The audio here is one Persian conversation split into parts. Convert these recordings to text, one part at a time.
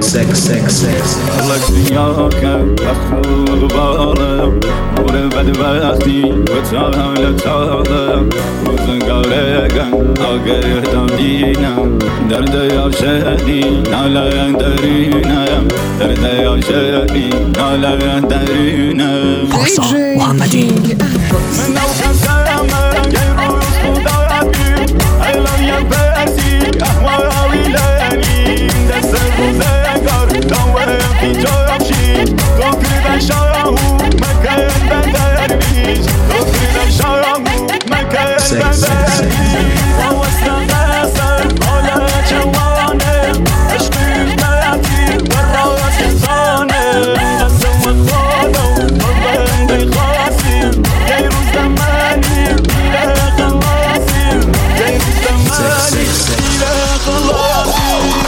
الله سياك أخذ بالك نور بدبختي وتعالى تعالى وزنقارك أغير دمدينا درد يعشقني نالا درينا درد يعشقني نالا درينا پارسا محمدی من لو كسامة يروح خداتي أيلا يباسي أهوى ويلاني دست روزگار داور في جوشي توكرد شاهو مكان بدربيش توكرد شاهو مكان بدربيش ووسط غاسر على جوانه عشقي بلاتي والراس يصانه قسم الخوضة والبند خاسر غير زماني إلى خلاصي غير زماني إلى خلاصي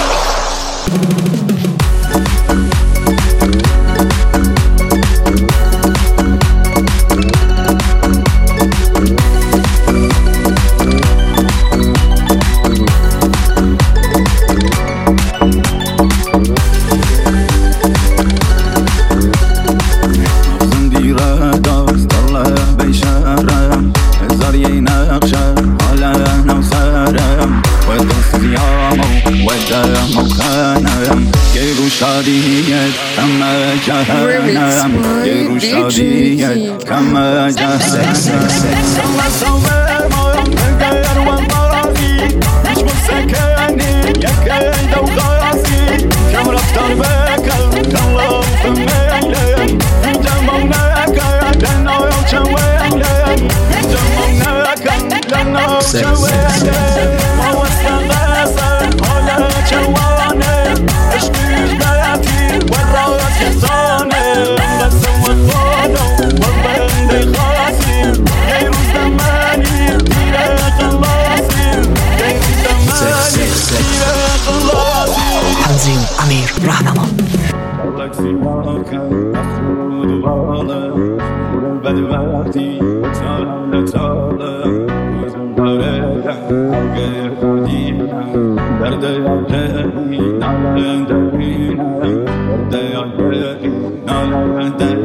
شادية كما جهنم يرو شادية كما جهنم الله سوامة مغير ومرضي مش مسكاني يكيد وغاسي كم رفتار بكر الله فميلم جمعناك لنا وشويلم جمعناك لنا وشويلم ووسط غاسر على جوانه عشقي بلاتي والراس يصانه قسم الخوضة والبند خاسر غير زماني إلى خلاصي غير زماني إلى خلاصي تنظیم امیر رهنما لك سواك أخذ بالك بدبختي وتعالى تعالى وزنقارك غير دينا درد يعجبني نالا درينا درد يعجبني نالا درينا